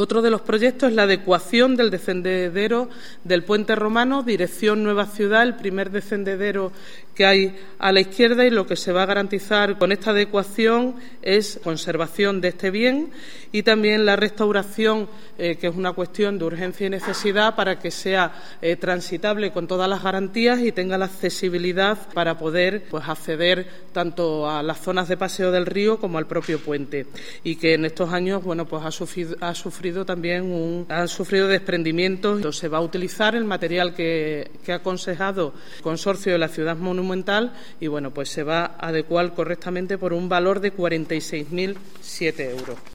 Otro de los proyectos es la adecuación del descendedero del Puente Romano, dirección Nueva Ciudad, el primer descendedero que hay a la izquierda, y lo que se va a garantizar con esta adecuación es conservación de este bien y también la restauración, que es una cuestión de urgencia y necesidad, para que sea transitable con todas las garantías y tenga la accesibilidad para poder acceder tanto a las zonas de paseo del río como al propio puente, y que en estos años ha sufrido también desprendimientos. Se va a utilizar el material que ha aconsejado el Consorcio de la Ciudad Monumental y se va a adecuar correctamente por un valor de 46.007 euros.